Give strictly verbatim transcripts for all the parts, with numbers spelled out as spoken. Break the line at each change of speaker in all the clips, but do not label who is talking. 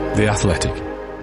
The Athletic.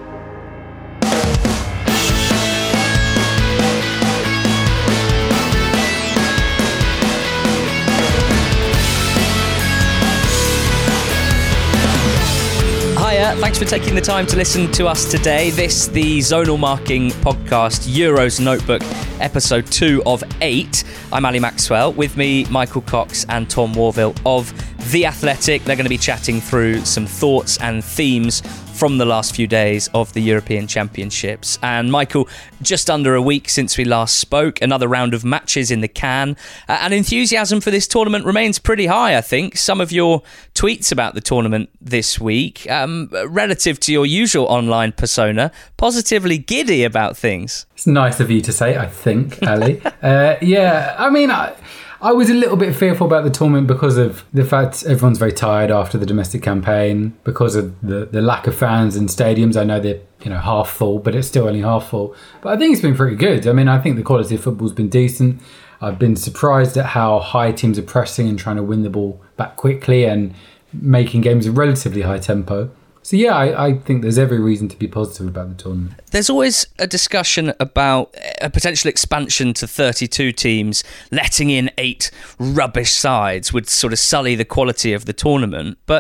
Hiya, thanks for taking the time to listen to us today. This, the Zonal Marking Podcast, Euros Notebook, episode two of eight. I'm Ali Maxwell. With me, Michael Cox and Tom Warville of The Athletic. They're going to be chatting through some thoughts and themes from the last few days of the European Championships. And Michael, just under a week since we last spoke, another round of matches in the can. Uh, and enthusiasm for this tournament remains pretty high, I think. Some of your tweets about the tournament this week, um, relative to your usual online persona, positively giddy about things.
It's nice of you to say, I think, Ali. uh, yeah, I mean... I... I was a little bit fearful about the tournament because of the fact everyone's very tired after the domestic campaign, because of the, the lack of fans in stadiums. I know they're you know half full, but it's still only half full. But I think it's been pretty good. I mean, I think the quality of football's been decent. I've been surprised at how high teams are pressing and trying to win the ball back quickly and making games a relatively high tempo. So yeah, I, I think there's every reason to be positive about the tournament.
There's always a discussion about a potential expansion to thirty-two teams. Letting in eight rubbish sides would sort of sully the quality of the tournament. But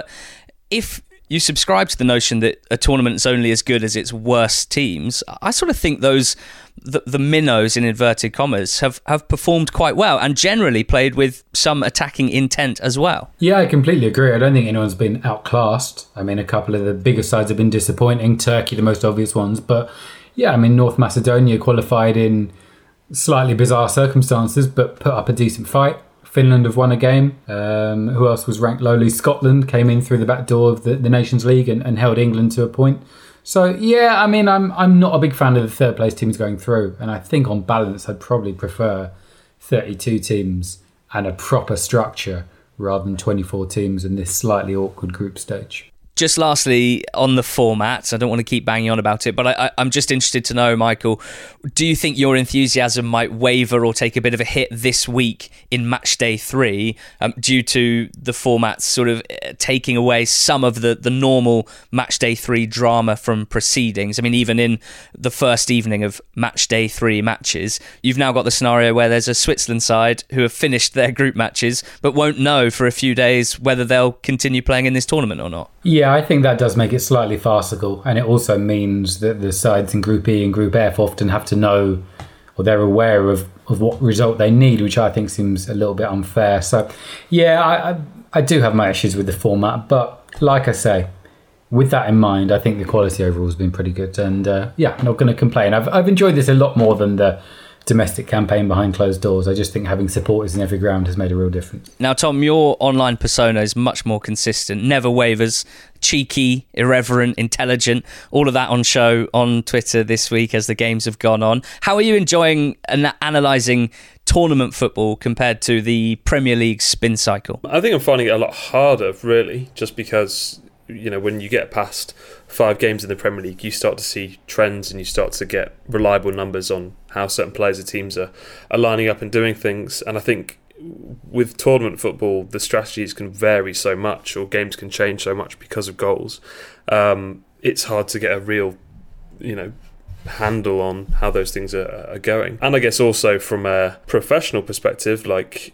if you subscribe to the notion that a tournament's only as good as its worst teams, I sort of think those, the, the minnows in inverted commas, have, have performed quite well and generally played with some attacking intent as well.
Yeah, I completely agree. I don't think anyone's been outclassed. I mean, a couple of the bigger sides have been disappointing. Turkey, the most obvious ones. But yeah, I mean, North Macedonia qualified in slightly bizarre circumstances, but put up a decent fight. Finland have won a game. Um, who else was ranked lowly? Scotland came in through the back door of the, the Nations League and, and held England to a point. So, yeah, I mean, I'm I'm not a big fan of the third place teams going through. And I think on balance, I'd probably prefer thirty-two teams and a proper structure rather than twenty-four teams in this slightly awkward group stage.
Just lastly, on the format, I don't want to keep banging on about it, but I, I, I'm just interested to know, Michael, do you think your enthusiasm might waver or take a bit of a hit this week in match day three um, due to the format sort of taking away some of the, the normal match day three drama from proceedings? I mean, even in the first evening of match day three matches, you've now got the scenario where there's a Switzerland side who have finished their group matches but won't know for a few days whether they'll continue playing in this tournament or not.
Yeah, I think that does make it slightly farcical, and it also means that the sides in Group E and Group F often have to know, or they're aware of, of what result they need, which I think seems a little bit unfair. So, yeah, I, I, I do have my issues with the format, but like I say, with that in mind, I think the quality overall has been pretty good, and uh, yeah, not going to complain. I've I've enjoyed this a lot more than the domestic campaign behind closed doors. I just think having supporters in every ground has made a real difference.
Now, Tom, your online persona is much more consistent, never wavers, cheeky, irreverent, intelligent, all of that on show on Twitter this week as the games have gone on. How are you enjoying an- analysing tournament football compared to the Premier League spin cycle?
I think I'm finding it a lot harder, really, just because, you know, when you get past five games in the Premier League, you start to see trends and you start to get reliable numbers on how certain players or teams are, are lining up and doing things. And I think with tournament football, the strategies can vary so much, or games can change so much because of goals. Um, it's hard to get a real, you know, handle on how those things are, are going. And I guess also from a professional perspective, like,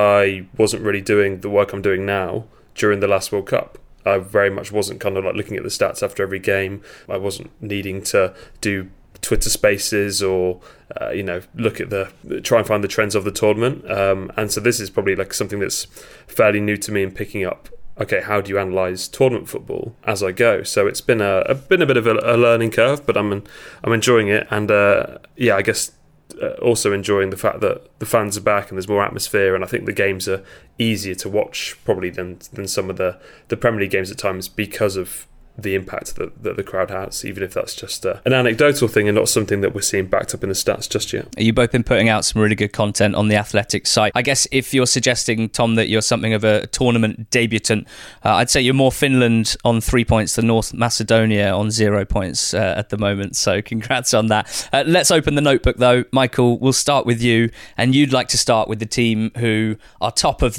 I wasn't really doing the work I'm doing now during the last World Cup. I very much wasn't kind of like looking at the stats after every game. I wasn't needing to do Twitter spaces or, uh, you know, look at the, try and find the trends of the tournament. Um, and so this is probably like something that's fairly new to me in picking up, okay, how do you analyse tournament football as I go? So it's been a, a been a bit of a, a learning curve, but I'm I'm enjoying it. And uh, yeah, I guess uh, also enjoying the fact that the fans are back and there's more atmosphere, and I think the games are easier to watch probably than than some of the, the Premier League games at times because of the impact that, that the crowd has, even if that's just uh, an anecdotal thing and not something that we're seeing backed up in the stats just yet.
You've both been putting out some really good content on the Athletic site. I guess if you're suggesting, Tom, that you're something of a tournament debutant, uh, I'd say you're more Finland on three points than North Macedonia on zero points uh, at the moment. So congrats on that. Uh, let's open the notebook though. Michael, we'll start with you, and you'd like to start with the team who are top of the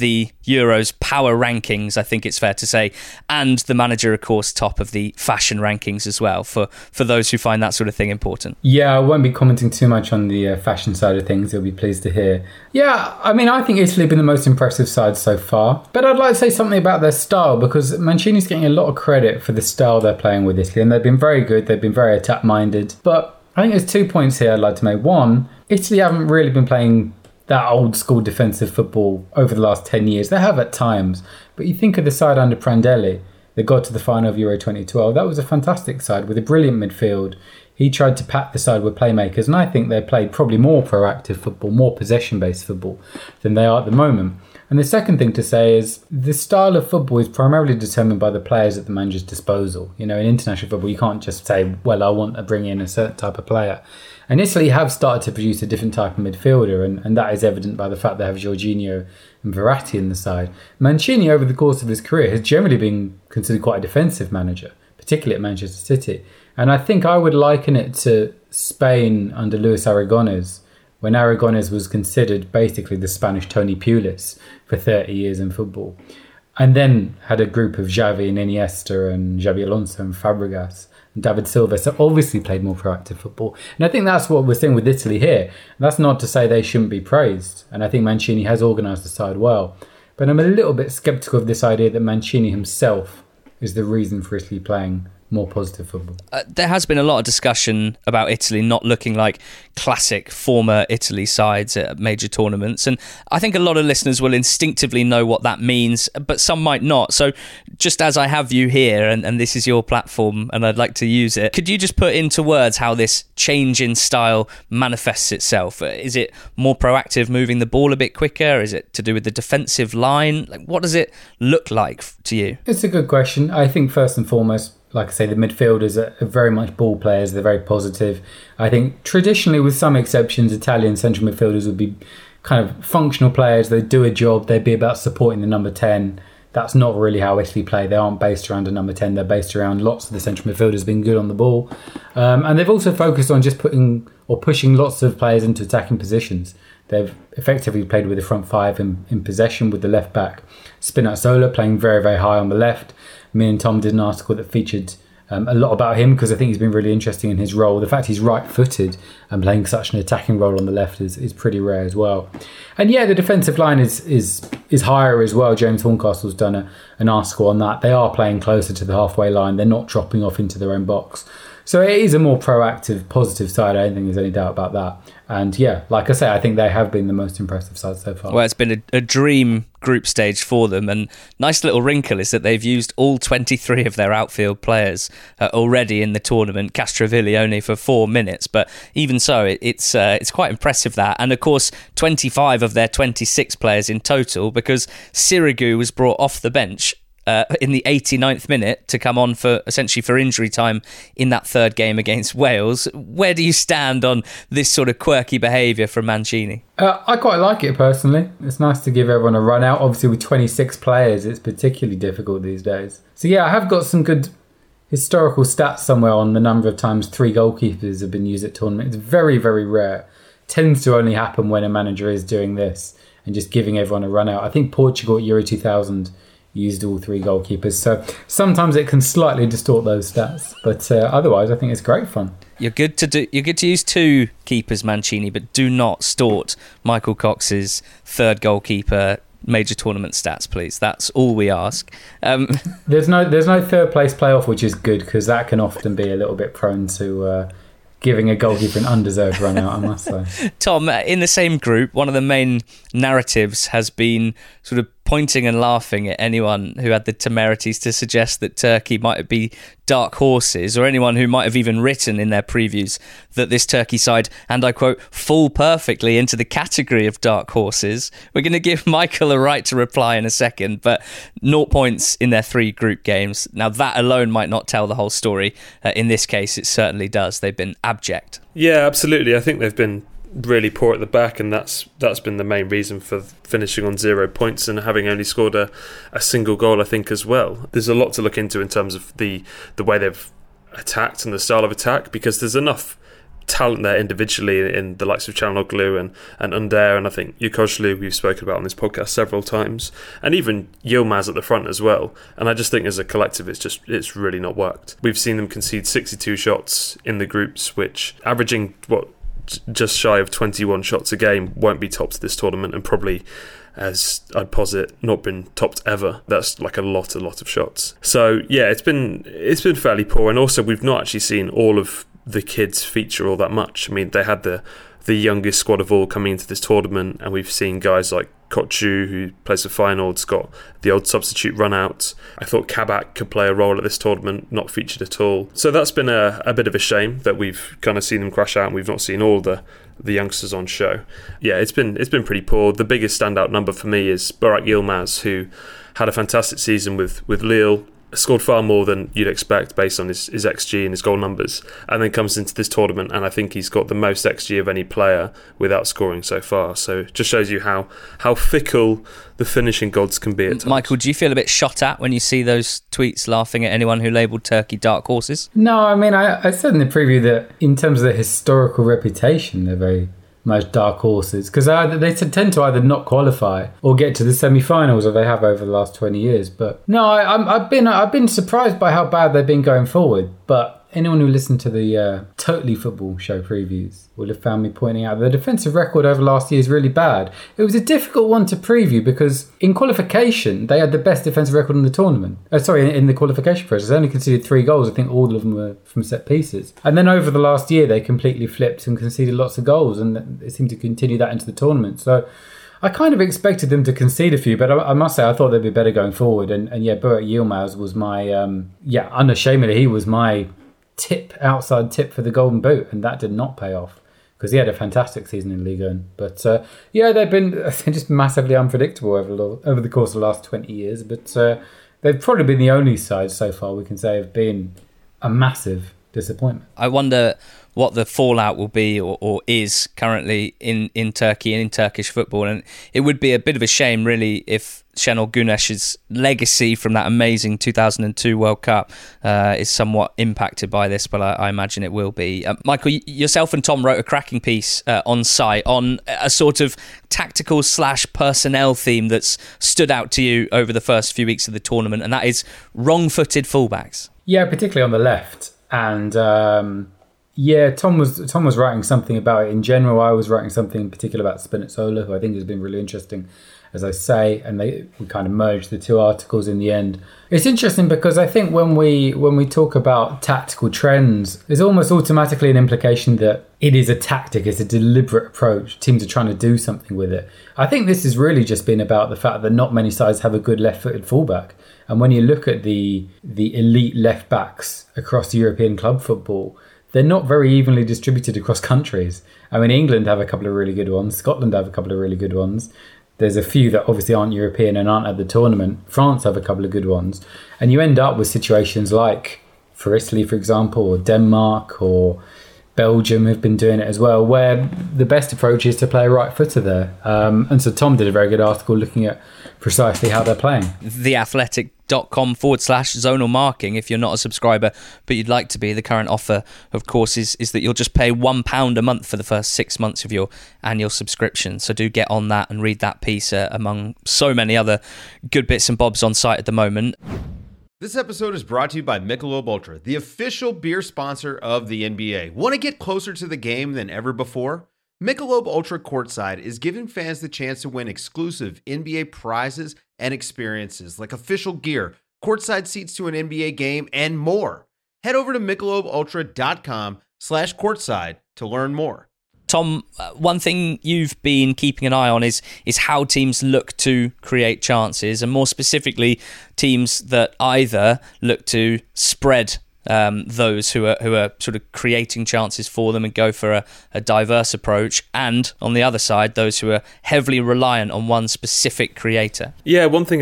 Euros power rankings, I think it's fair to say, and the manager, of course, top of the fashion rankings as well, for, for those who find that sort of thing important.
Yeah, I won't be commenting too much on the uh, fashion side of things. You'll be pleased to hear. Yeah, I mean, I think Italy have been the most impressive side so far. But I'd like to say something about their style, because Mancini's getting a lot of credit for the style they're playing with Italy, and they've been very good. They've been very attack-minded. But I think there's two points here I'd like to make. One, Italy haven't really been playing that old school defensive football over the last ten years. They have at times, but you think of the side under Prandelli that got to the final of Euro twenty twelve. That was a fantastic side with a brilliant midfield. He tried to pack the side with playmakers, and I think they played probably more proactive football, more possession-based football than they are at the moment. And the second thing to say is the style of football is primarily determined by the players at the manager's disposal. You know, in international football, you can't just say, well, I want to bring in a certain type of player. And Italy have started to produce a different type of midfielder, and, and that is evident by the fact they have Jorginho and Verratti in the side. Mancini, over the course of his career, has generally been considered quite a defensive manager, particularly at Manchester City. And I think I would liken it to Spain under Luis Aragonés, when Aragonés was considered basically the Spanish Tony Pulis for thirty years in football. And then had a group of Xavi and Iniesta and Xabi Alonso and Fabregas and David Silva, so obviously played more proactive football. And I think that's what we're seeing with Italy here. That's not to say they shouldn't be praised, and I think Mancini has organised the side well. But I'm a little bit sceptical of this idea that Mancini himself is the reason for Italy playing more positive football.
Uh, there has been a lot of discussion about Italy not looking like classic former Italy sides at major tournaments, and I think a lot of listeners will instinctively know what that means, but some might not. So just as I have you here, and, and this is your platform and I'd like to use it, could you just put into words how this change in style manifests itself? Is it more proactive, moving the ball a bit quicker? Is it to do with the defensive line? Like, what does it look like to you?
It's a good question. I think first and foremost, like I say, the midfielders are very much ball players. They're very positive. I think traditionally, with some exceptions, Italian central midfielders would be kind of functional players. They do a job. They'd be about supporting the number ten. That's not really how Italy play. They aren't based around a number ten. They're based around lots of the central midfielders being good on the ball. Um, and they've also focused on just putting or pushing lots of players into attacking positions. They've effectively played with the front five in, in possession, with the left back Spinazzola playing very, very high on the left. Me and Tom did an article that featured um, a lot about him, because I think he's been really interesting in his role. The fact he's right-footed and playing such an attacking role on the left is, is pretty rare as well. And yeah, the defensive line is is is higher as well. James Horncastle's done a, an article on that. They are playing closer to the halfway line. They're not dropping off into their own box. So it is a more proactive, positive side. I don't think there's any doubt about that. And yeah, like I say, I think they have been the most impressive side so far.
Well, it's been a, a dream group stage for them. And nice little wrinkle is that they've used all twenty-three of their outfield players uh, already in the tournament. Castrovilli only for four minutes. But even so, it, it's uh, it's quite impressive that. And of course, twenty-five of their twenty-six players in total, because Sirigu was brought off the bench Uh, in the eighty-ninth minute to come on for essentially for injury time in that third game against Wales. Where do you stand on this sort of quirky behaviour from Mancini?
Uh, I quite like it personally. It's nice to give everyone a run out. Obviously with twenty-six players, it's particularly difficult these days. So yeah, I have got some good historical stats somewhere on the number of times three goalkeepers have been used at tournament. It's very, very rare. It tends to only happen when a manager is doing this and just giving everyone a run out. I think Portugal at Euro two thousand used all three goalkeepers, so sometimes it can slightly distort those stats, but uh, otherwise I think it's great fun.
You're good to do. You're good to use two keepers, Mancini, but do not stort Michael Cox's third goalkeeper major tournament stats, please. That's all we ask. Um,
there's no there's no third place playoff, which is good, because that can often be a little bit prone to uh, giving a goalkeeper an undeserved run out, I must say.
Tom, in the same group, one of the main narratives has been sort of pointing and laughing at anyone who had the temerities to suggest that Turkey might be dark horses, or anyone who might have even written in their previews that this Turkey side, and I quote, fall perfectly into the category of dark horses. We're going to give Michael a right to reply in a second, but naught points in their three group games. Now that alone might not tell the whole story. Uh, in this case, it certainly does. They've been abject.
Yeah, absolutely. I think they've been really poor at the back, and that's that's been the main reason for finishing on zero points and having only scored a, a single goal, I think, as well. There's a lot to look into in terms of the the way they've attacked and the style of attack, because there's enough talent there individually in the likes of Çalhanoğlu and, and Under, and I think Yokuşlu, we've spoken about on this podcast several times, and even Yilmaz at the front as well. And I just think as a collective, it's just it's really not worked. We've seen them concede sixty-two shots in the groups, which averaging, what, just shy of twenty-one shots a game, won't be topped this tournament, and probably, as I'd posit, not been topped ever. That's like a lot, a lot of shots. So yeah, it's been it's been fairly poor, and also we've not actually seen all of the kids feature all that much. I mean, they had the the youngest squad of all coming into this tournament, and we've seen guys like Koçu, who plays for Feyenoord, got the old substitute run out. I thought Kabak could play a role at this tournament, not featured at all. So that's been a, a bit of a shame that we've kind of seen them crash out and we've not seen all the the youngsters on show. Yeah, it's been it's been pretty poor. The biggest standout number for me is Burak Yilmaz, who had a fantastic season with, with Lille, scored far more than you'd expect based on his, his X G and his goal numbers, and then comes into this tournament and I think he's got the most X G of any player without scoring so far. So it just shows you how how fickle the finishing gods can be at times.
Michael, do you feel a bit shot at when you see those tweets laughing at anyone who labelled Turkey dark horses?
No, I mean, I, I said in the preview that in terms of the historical reputation, they're very much dark horses, because they tend to either not qualify or get to the semi-finals, or they have over the last twenty years. But no, I, I'm, I've been I've been surprised by how bad they've been going forward. But anyone who listened to the uh, Totally Football show previews will have found me pointing out the defensive record over last year is really bad. It was a difficult one to preview because in qualification they had the best defensive record in the tournament. Uh, sorry, in, in the qualification process, they only conceded three goals. I think all of them were from set pieces. And then over the last year they completely flipped and conceded lots of goals, and they seemed to continue that into the tournament. So I kind of expected them to concede a few, but I, I must say I thought they'd be better going forward. And, and yeah, Burak Yilmaz was my um, yeah unashamedly he was my tip outside tip for the Golden Boot, and that did not pay off because he had a fantastic season in Ligue one. But uh, yeah, they've been just massively unpredictable over the, over the course of the last twenty years. But uh, they've probably been the only side so far we can say have been a massive disappointment.
I wonder what the fallout will be or, or is currently in, in Turkey and in Turkish football. And it would be a bit of a shame, really, if Şenol Güneş's legacy from that amazing two thousand two World Cup uh, is somewhat impacted by this, but I, I imagine it will be. Uh, Michael, yourself and Tom wrote a cracking piece uh, on site on a sort of tactical slash personnel theme that's stood out to you over the first few weeks of the tournament, and that is wrong-footed fullbacks.
Yeah, particularly on the left. And um, yeah, Tom was Tom was writing something about it in general. I was writing something in particular about Spinazzola, who I think has been really interesting, as I say, and they we kind of merged the two articles in the end. It's interesting because I think when we when we talk about tactical trends, there's almost automatically an implication that it is a tactic, it's a deliberate approach. Teams are trying to do something with it. I think this has really just been about the fact that not many sides have a good left-footed fullback. And when you look at the the elite left backs across European club football, they're not very evenly distributed across countries. I mean, England have a couple of really good ones. Scotland have a couple of really good ones. There's a few that obviously aren't European and aren't at the tournament. France have a couple of good ones. And you end up with situations like, for Italy, for example, or Denmark or Belgium have been doing it as well, where the best approach is to play a right footer there. Um, and so Tom did a very good article looking at precisely how they're playing.
theathletic.com forward slash zonal marking. If you're not a subscriber, but you'd like to be, the current offer, of course, is, is that you'll just pay one pound a month for the first six months of your annual subscription. So do get on that and read that piece uh, among so many other good bits and bobs on site at the moment.
This episode is brought to you by Michelob Ultra, the official beer sponsor of the N B A. Want to get closer to the game than ever before? Michelob Ultra Courtside is giving fans the chance to win exclusive N B A prizes and experiences like official gear, courtside seats to an N B A game, and more. Head over to michelobultra.com slash courtside to learn more.
Tom, uh, one thing you've been keeping an eye on is is how teams look to create chances, and more specifically, teams that either look to spread um, those who are who are sort of creating chances for them and go for a, a diverse approach, and on the other side, those who are heavily reliant on one specific creator.
Yeah, one thing I've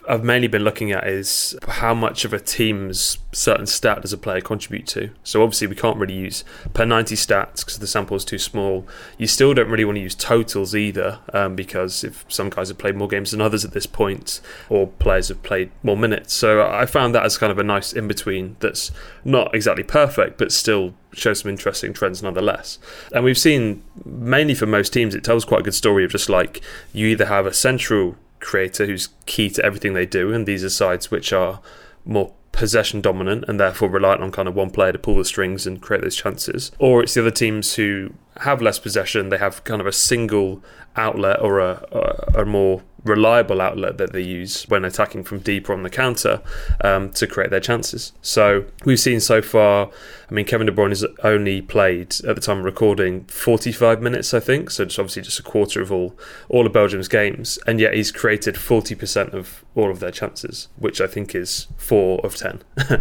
I've mainly been looking at is how much of a team's certain stat does a player contribute to. So obviously we can't really use per ninety stats because the sample is too small. You still don't really want to use totals either, um, because if some guys have played more games than others at this point, or players have played more minutes. So I found that as kind of a nice in-between that's not exactly perfect, but still shows some interesting trends nonetheless. And we've seen, mainly for most teams, it tells quite a good story of just like, you either have a central creator who's key to everything they do, and these are sides which are more possession dominant and therefore reliant on kind of one player to pull the strings and create those chances, or it's the other teams who have less possession, they have kind of a single outlet or a, a, a more reliable outlet that they use when attacking from deep or on the counter, um, to create their chances. So we've seen so far, I mean, Kevin De Bruyne has only played, at the time of recording, forty-five minutes, I think, so it's obviously just a quarter of all, all of Belgium's games, and yet he's created forty percent of all of their chances, which I think is four of ten.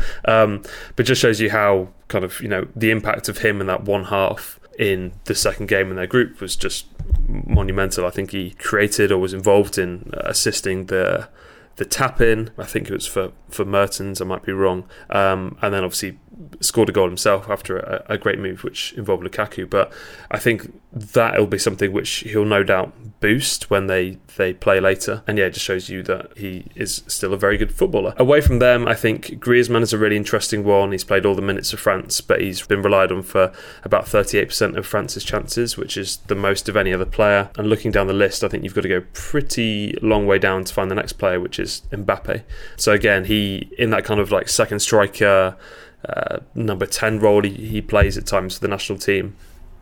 um, but just shows you how kind of, you know, the impact of him in that one half in the second game in their group was just monumental. I think he created or was involved in assisting the the tap in. I think it was for, for Mertens, I might be wrong. Um, and then obviously scored a goal himself after a, a great move which involved Lukaku. But I think that'll be something which he'll no doubt boost when they, they play later. And yeah, it just shows you that he is still a very good footballer. Away from them, I think Griezmann is a really interesting one. He's played all the minutes for France, but he's been relied on for about thirty-eight percent of France's chances, which is the most of any other player. And looking down the list, I think you've got to go pretty long way down to find the next player, which is Mbappe. So again, he, in that kind of like second striker, uh, number ten role he, he plays at times for the national team.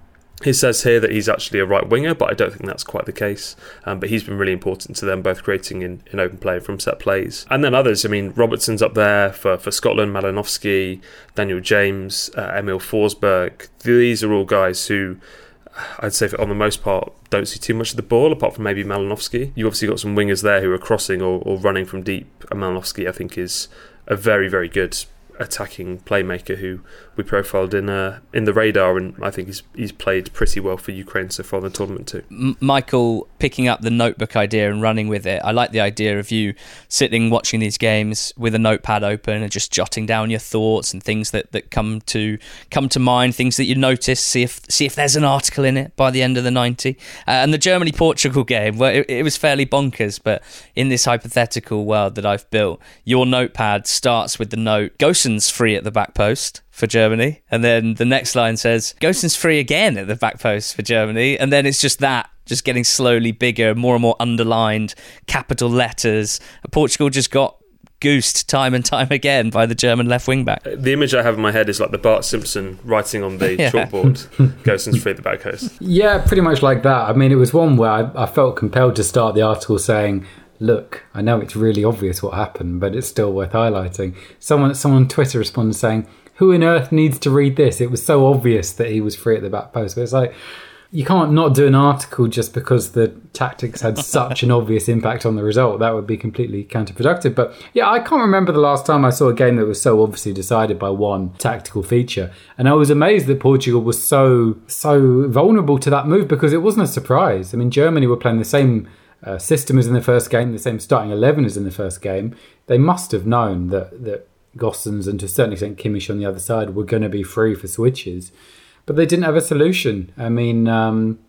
It says here that he's actually a right winger, but I don't think that's quite the case. Um, but he's been really important to them, both creating in, in open play from set plays. And then others, I mean, Robertson's up there for, for Scotland, Malinowski, Daniel James, uh, Emil Forsberg. These are all guys who, I'd say for, on the most part, don't see too much of the ball, apart from maybe Malinowski. You've obviously got some wingers there who are crossing or, or running from deep. And Malinowski, I think, is a very, very good attacking playmaker who we profiled in uh, in the radar, and I think he's he's played pretty well for Ukraine so far in the tournament too.
M- Michael, picking up the notebook idea and running with it, I like the idea of you sitting watching these games with a notepad open and just jotting down your thoughts and things that, that come to come to mind, things that you notice, see if see if there's an article in it by the end of the ninety. Uh, and the Germany-Portugal game, well, it, it was fairly bonkers, but in this hypothetical world that I've built, your notepad starts with the note, Gosens free at the back post for Germany, and then the next line says Gosens free again at the back post for Germany, and then it's just that just getting slowly bigger, more and more underlined capital letters. Portugal just got goosed time and time again by the German left wing back.
The image I have in my head is like the Bart Simpson writing on the yeah. chalkboard, Gosens free at the back post.
Yeah, pretty much like that. I mean, it was one where I, I felt compelled to start the article saying, look, I know it's really obvious what happened, but it's still worth highlighting. Someone, someone on Twitter responded saying, who on earth needs to read this? It was so obvious that he was free at the back post. But it's like, you can't not do an article just because the tactics had such an obvious impact on the result. That would be completely counterproductive. But yeah, I can't remember the last time I saw a game that was so obviously decided by one tactical feature. And I was amazed that Portugal was so, so vulnerable to that move, because it wasn't a surprise. I mean, Germany were playing the same uh, system as in the first game, the same starting eleven as in the first game. They must have known that, that Gosens and to a certain extent Kimmich on the other side were going to be free for switches. But they didn't have a solution. I mean, um,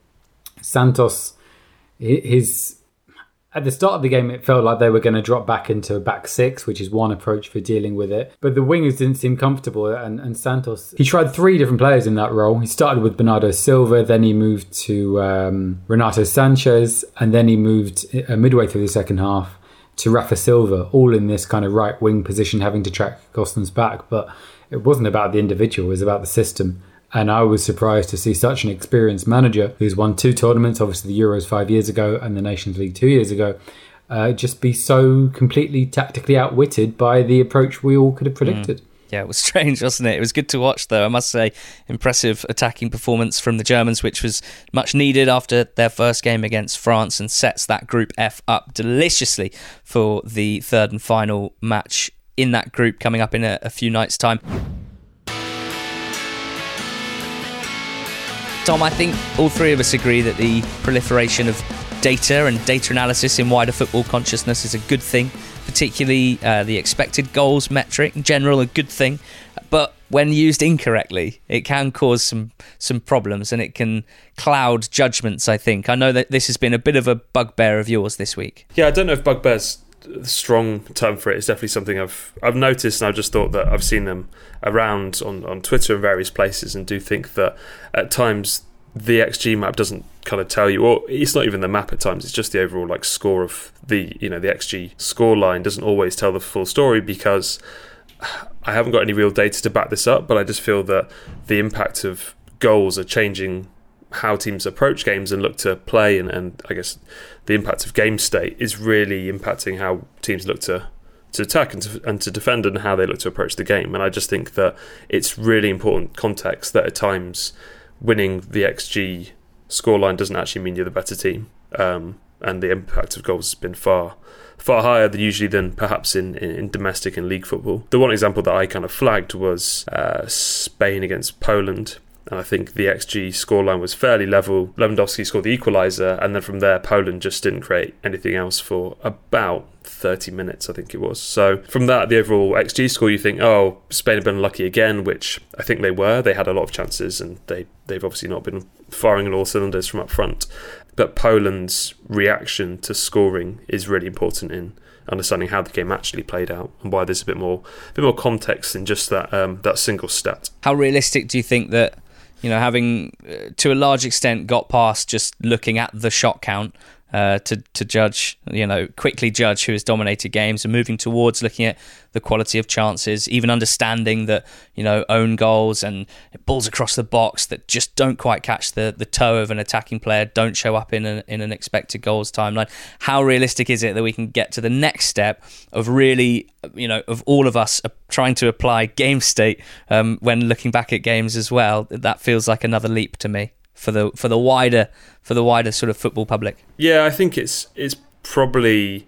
Santos, his at the start of the game, it felt like they were going to drop back into a back six, which is one approach for dealing with it. But the wingers didn't seem comfortable, and, and Santos, he tried three different players in that role. He started with Bernardo Silva, then he moved to um, Renato Sanchez, and then he moved uh, midway through the second half to Rafa Silva, all in this kind of right wing position, having to track Gosens back. But it wasn't about the individual, it was about the system. And I was surprised to see such an experienced manager who's won two tournaments, obviously the Euros five years ago and the Nations League two years ago, uh, just be so completely tactically outwitted by the approach we all could have predicted. Mm.
Yeah, it was strange, wasn't it? It was good to watch, though. I must say, impressive attacking performance from the Germans, which was much needed after their first game against France, and sets that Group F up deliciously for the third and final match in that group coming up in a, a few nights' time. Tom, I think all three of us agree that the proliferation of data and data analysis in wider football consciousness is a good thing particularly uh, the expected goals metric. In general, a good thing, but when used incorrectly, it can cause some some problems and it can cloud judgments, I think. I know that this has been a bit of a bugbear of yours this week.
Yeah, I don't know if bugbear's a strong term for it. It's definitely something I've I've noticed, and I've just thought that I've seen them around on, on Twitter and various places, and do think that at times the X G map doesn't kind of tell you, or it's not even the map at times, it's just the overall like score of the, you know, the X G score line doesn't always tell the full story, because I haven't got any real data to back this up, but I just feel that the impact of goals are changing how teams approach games and look to play, and, and I guess the impact of game state is really impacting how teams look to to attack and to, and to defend, and how they look to approach the game. And I just think that it's really important context that at times winning the X G scoreline doesn't actually mean you're the better team, um, and the impact of goals has been far far higher than usually than perhaps in, in, in domestic and league football. The one example that I kind of flagged was uh, Spain against Poland, and I think the X G scoreline was fairly level. Lewandowski scored the equaliser, and then from there Poland just didn't create anything else for about thirty minutes, I think it was. So from that, the overall X G score, you think, oh, Spain have been unlucky again, which I think they were. They had a lot of chances, and they, they've obviously not been firing on all cylinders from up front. But Poland's reaction to scoring is really important in understanding how the game actually played out, and why there's a bit more a bit more context than just that um, that single stat.
How realistic do you think that, you know, having uh, to a large extent got past just looking at the shot count uh, to to judge, you know, quickly judge who has dominated games, and moving towards looking at the quality of chances, even understanding that, you know, own goals and balls across the box that just don't quite catch the, the toe of an attacking player don't show up in an, in an expected goals timeline. How realistic is it that we can get to the next step of really, you know, of all of us trying to apply game state um, when looking back at games as well? That feels like another leap to me for the for the wider for the wider sort of football public.
Yeah, I think it's it's probably.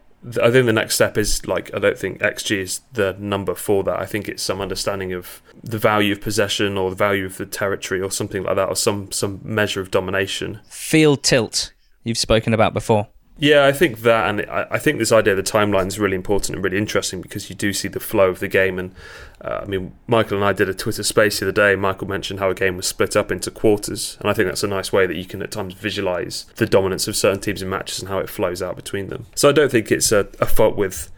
I think the next step is, like, I don't think X G is the number for that. I think it's some understanding of the value of possession, or the value of the territory, or something like that, or some some measure of domination.
Field tilt, you've spoken about before.
Yeah, I think that, and I, I think this idea of the timeline is really important and really interesting, because you do see the flow of the game. And uh, I mean, Michael and I did a Twitter space the other day. Michael mentioned how a game was split up into quarters, and I think that's a nice way that you can at times visualise the dominance of certain teams in matches and how it flows out between them. So I don't think it's a, a fault with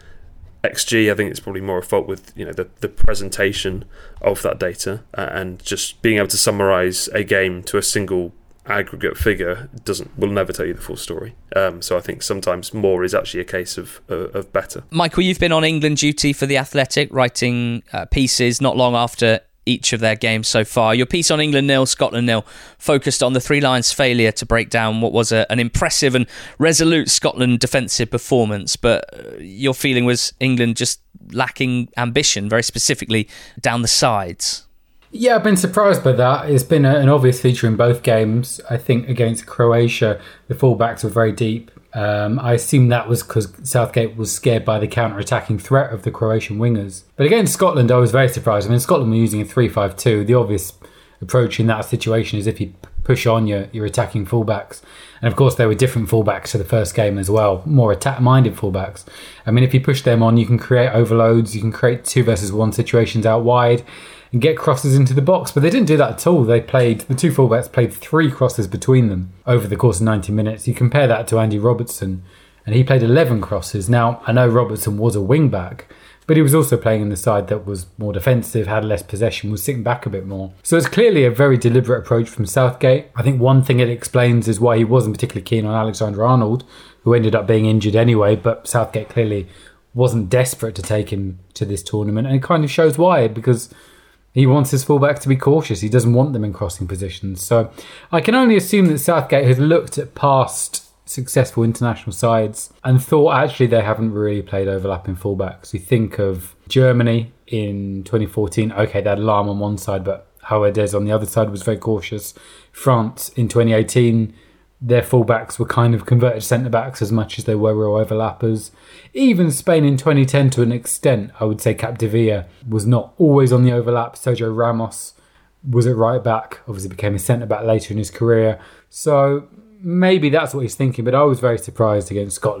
X G. I think it's probably more a fault with, you know, the, the presentation of that data, uh, and just being able to summarise a game to a single aggregate figure doesn't will never tell you the full story. Um, so I think sometimes more is actually a case of uh, of better.
Michael, you've been on England duty for The Athletic, writing uh, pieces not long after each of their games so far. Your piece on England nil, Scotland nil focused on the Three Lions' failure to break down what was a, an impressive and resolute Scotland defensive performance, but uh, your feeling was England just lacking ambition, very specifically down the sides.
Yeah, I've been surprised by that. It's been a, an obvious feature in both games. I think against Croatia, the fullbacks were very deep. Um, I assume that was because Southgate was scared by the counter-attacking threat of the Croatian wingers. But against Scotland, I was very surprised. I mean, Scotland were using a three five two. The obvious approach in that situation is if you push on your, your attacking fullbacks. And of course, there were different fullbacks to the first game as well, more attack-minded fullbacks. I mean, if you push them on, you can create overloads, you can create two versus one situations out wide and get crosses into the box. But they didn't do that at all. They played, the two fullbacks played three crosses between them over the course of ninety minutes. You compare that to Andy Robertson, and he played eleven crosses. Now, I know Robertson was a wing-back, but he was also playing in the side that was more defensive, had less possession, was sitting back a bit more. So it's clearly a very deliberate approach from Southgate. I think one thing it explains is why he wasn't particularly keen on Alexander-Arnold, who ended up being injured anyway, but Southgate clearly wasn't desperate to take him to this tournament. And it kind of shows why, because he wants his fullback to be cautious. He doesn't want them in crossing positions. So I can only assume that Southgate has looked at past successful international sides and thought actually they haven't really played overlapping fullbacks. You think of Germany in twenty fourteen. Okay, they had Lahm on one side, but Hernandez on the other side was very cautious. France in twenty eighteen, their fullbacks were kind of converted centre-backs as much as they were real overlappers. Even Spain in twenty ten, to an extent, I would say Capdevila was not always on the overlap. Sergio Ramos was at right back, obviously became a centre-back later in his career. So maybe that's what he's thinking, but I was very surprised against Scotland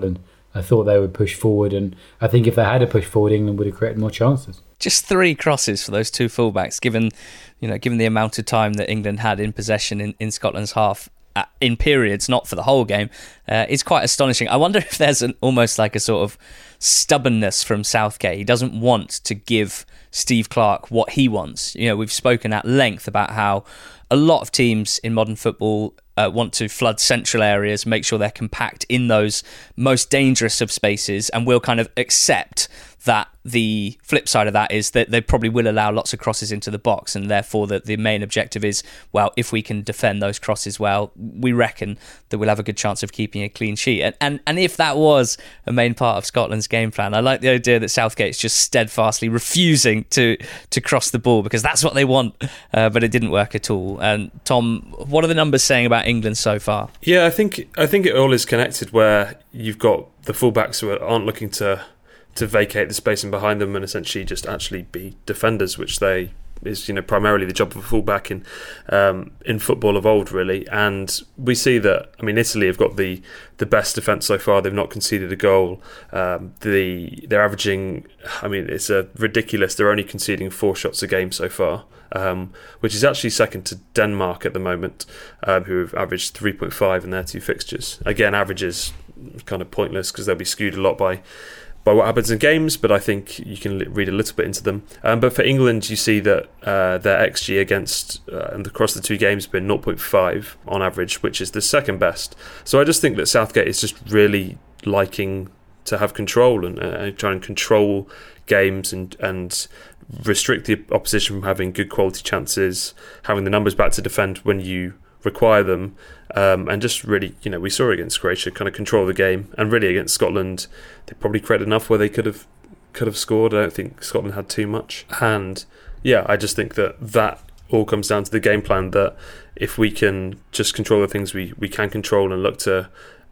I thought they would push forward, and I think if they had to push forward, England would have created more chances.
Just three crosses for those two fullbacks, given you know, given the amount of time that England had in possession in, in Scotland's half uh, in periods, not for the whole game, uh, is quite astonishing. I wonder if there's an, almost like a sort of stubbornness from Southgate. He doesn't want to give Steve Clarke what he wants. You know, we've spoken at length about how a lot of teams in modern football uh, want to flood central areas, make sure they're compact in those most dangerous of spaces, and will kind of accept that the flip side of that is that they probably will allow lots of crosses into the box, and therefore the, the main objective is, well, if we can defend those crosses well, we reckon that we'll have a good chance of keeping a clean sheet. And and, and if that was a main part of Scotland's game plan, I like the idea that Southgate's just steadfastly refusing to to cross the ball because that's what they want, uh, but it didn't work at all. And Tom, what are the numbers saying about England so far?
Yeah, I think I think it all is connected, where you've got the fullbacks who aren't looking to to vacate the space in behind them and essentially just actually be defenders, which they is you know primarily the job of a fullback in um, in football of old, really. And we see that, I mean, Italy have got the the best defence so far. They've not conceded a goal. Um, the they're averaging, I mean, it's a ridiculous. They're only conceding four shots a game so far, um, which is actually second to Denmark at the moment, um, who have averaged three point five in their two fixtures. Again, averages kind of pointless because they'll be skewed a lot by. by what happens in games, but I think you can read a little bit into them. Um, but for England, you see that uh, their X G against uh, and across the two games has been zero point five on average, which is the second best. So I just think that Southgate is just really liking to have control and uh, try and control games and and restrict the opposition from having good quality chances, having the numbers back to defend when you require them, um, and just really, you know, we saw against Croatia kind of control the game, and really against Scotland they probably created enough where they could have could have scored. I don't think Scotland had too much, and yeah, I just think that that all comes down to the game plan, that if we can just control the things we, we can control and look to,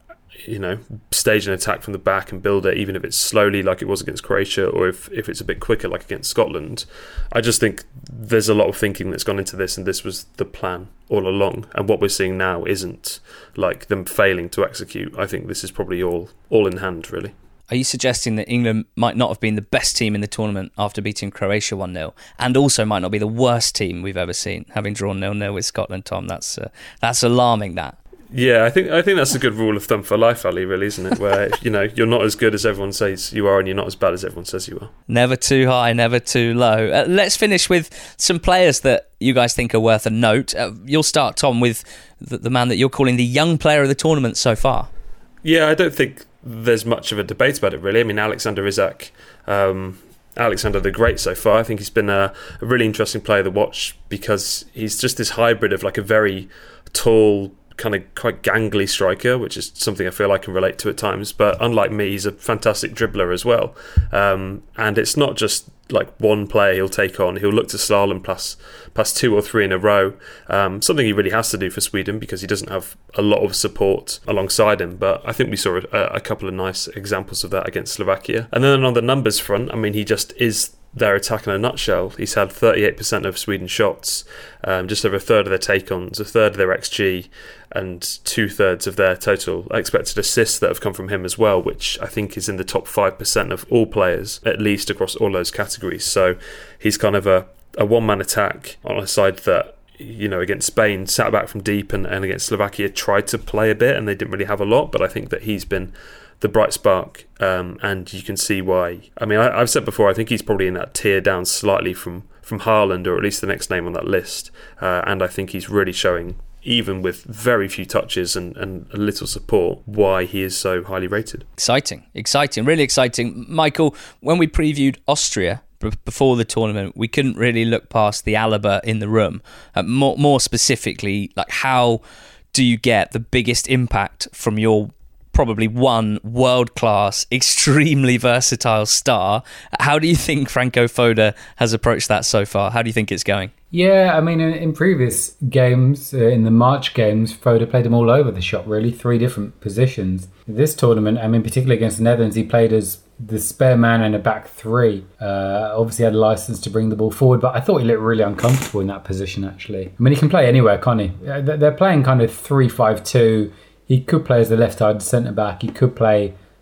you know, stage an attack from the back and build it, even if it's slowly like it was against Croatia, or if, if it's a bit quicker like against Scotland. I just think there's a lot of thinking that's gone into this, and this was the plan all along. And what we're seeing now isn't like them failing to execute. I think this is probably all all in hand, really.
Are you suggesting that England might not have been the best team in the tournament after beating Croatia one nil, and also might not be the worst team we've ever seen, having drawn nil nil with Scotland, Tom? That's uh, that's alarming, that.
Yeah, I think I think that's a good rule of thumb for life, Ali, really, isn't it? Where, you know, you're not as good as everyone says you are, and you're not as bad as everyone says you are.
Never too high, never too low. Uh, let's finish with some players that you guys think are worth a note. Uh, you'll start, Tom, with the, the man that you're calling the young player of the tournament so far.
Yeah, I don't think there's much of a debate about it, really. I mean, Alexander Isak, um, Alexander the Great so far. I think he's been a, a really interesting player to watch, because he's just this hybrid of like a very tall, kind of quite gangly striker, which is something I feel I can relate to at times. But unlike me, he's a fantastic dribbler as well. Um, and it's not just like one player he'll take on. He'll look to slalom plus, plus two or three in a row. Um, something he really has to do for Sweden, because he doesn't have a lot of support alongside him. But I think we saw a, a couple of nice examples of that against Slovakia. And then on the numbers front, I mean, he just is their attack in a nutshell. He's had thirty-eight percent of Sweden's shots, um, just over a third of their take-ons, a third of their X G, and two-thirds of their total expected assists that have come from him as well, which I think is in the top five percent of all players, at least across all those categories. So he's kind of a, a one-man attack on a side that, you know, against Spain sat back from deep, and, and against Slovakia tried to play a bit, and they didn't really have a lot. But I think that he's been the bright spark, um, and you can see why. I mean, I, I've said before, I think he's probably in that tier down slightly from, from Haaland, or at least the next name on that list. Uh, and I think he's really showing, even with very few touches and, and a little support, why he is so highly rated. Exciting,
exciting, really exciting. Michael, when we previewed Austria b- before the tournament, we couldn't really look past the Alaba in the room. Uh, more, more specifically, like, how do you get the biggest impact from your probably one world-class, extremely versatile star? How do you think Franco Foda has approached that so far? How do you think it's going?
Yeah, I mean, in, in previous games, uh, in the March games, Foda played him all over the shop, really, three different positions. This tournament, I mean, particularly against the Netherlands, he played as the spare man in a back three. Uh, obviously had a license to bring the ball forward, but I thought he looked really uncomfortable in that position, actually. I mean, he can play anywhere, can't he? They're playing kind of three five two. He could play as the left-sided centre-back. He could play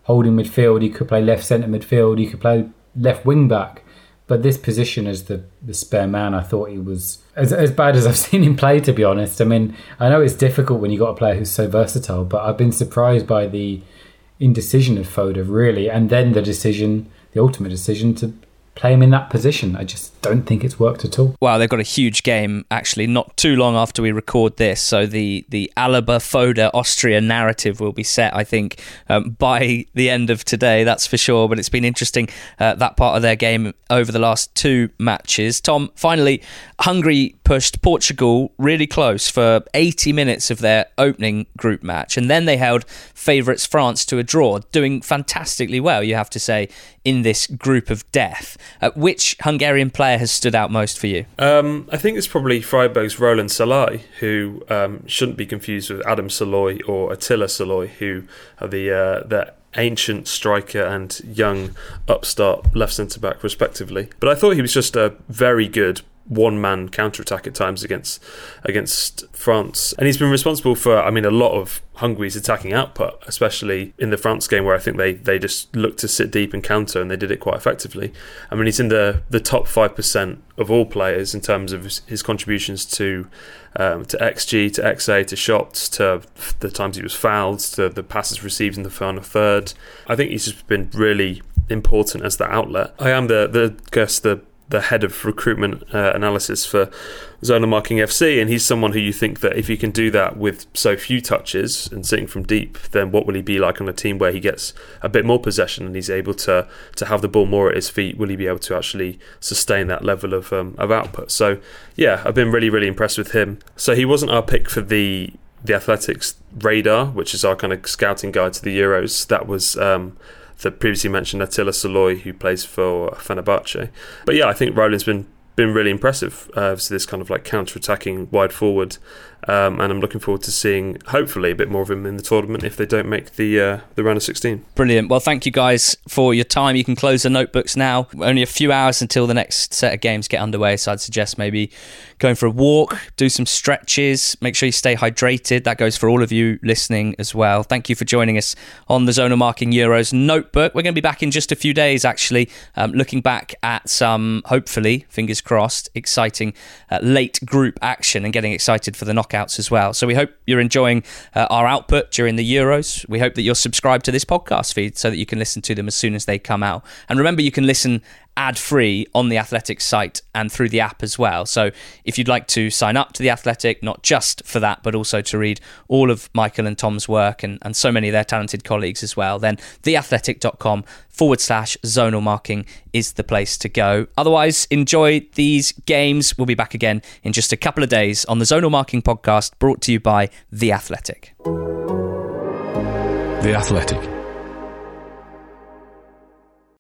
holding midfield, he could play left centre midfield, he could play left wing back. But this position as the, the spare man, I thought he was as as bad as I've seen him play, to be honest. I mean, I know it's difficult when you've got a player who's so versatile, but I've been surprised by the indecision of Foda, really. And then the decision, the ultimate decision to play him in that position. I just don't think it's worked at all.
Wow, they've got a huge game, actually, not too long after we record this. So the, the Alaba Foda Austria narrative will be set, I think, um, by the end of today, that's for sure. But it's been interesting, uh, that part of their game over the last two matches. Tom, finally, Hungary pushed Portugal really close for eighty minutes of their opening group match. And then they held favourites France to a draw, doing fantastically well, you have to say, in this group of death. Uh, which Hungarian player has stood out most for you?
Um, I think it's probably Freiburg's Roland Salai, who um, shouldn't be confused with Adam Saloy or Attila Saloy, who are the uh, the ancient striker and young upstart left centre-back, respectively. But I thought he was just a very good one-man counter-attack at times against against France. And he's been responsible for, I mean, a lot of Hungary's attacking output, especially in the France game where I think they, they just looked to sit deep and counter, and they did it quite effectively. I mean, he's in the, the top five percent of all players in terms of his, his contributions to um, to X G, to X A, to shots, to the times he was fouled, to the passes received in the final third. I think he's just been really important as the outlet. I am the, the guess the the head of recruitment uh, analysis for Zonal Marking F C, and he's someone who you think that if he can do that with so few touches and sitting from deep, then what will he be like on a team where he gets a bit more possession and he's able to to have the ball more at his feet? Will he be able to actually sustain that level of um, of output? So yeah, I've been really really impressed with him. So he wasn't our pick for the the Athletics radar, which is our kind of scouting guide to the Euros. That was um, the previously mentioned Attila Saloy, who plays for Fenerbahce. But yeah, I think Roland's been been really impressive. Uh, so this kind of like counter-attacking wide forward, um, and I'm looking forward to seeing hopefully a bit more of him in the tournament if they don't make the uh, the round of sixteen.
Brilliant. Well, thank you guys for your time. You can close the notebooks now. Only a few hours until the next set of games get underway, so I'd suggest maybe going for a walk, do some stretches, make sure you stay hydrated. That goes for all of you listening as well. Thank you for joining us on the Zonal Marking Euros Notebook. We're going to be back in just a few days, actually, um, looking back at some, hopefully, fingers crossed, exciting uh, late group action and getting excited for the knockouts as well. So we hope you're enjoying uh, our output during the Euros. We hope that you're subscribed to this podcast feed so that you can listen to them as soon as they come out. And remember, you can listen ad-free on the Athletic site and through the app as well. So if you'd like to sign up to the Athletic, not just for that, but also to read all of Michael and Tom's work and, and so many of their talented colleagues as well, then theathletic.com forward slash zonal marking is the place to go. Otherwise, enjoy these games. We'll be back again in just a couple of days on the Zonal Marking podcast, brought to you by The Athletic.
The Athletic.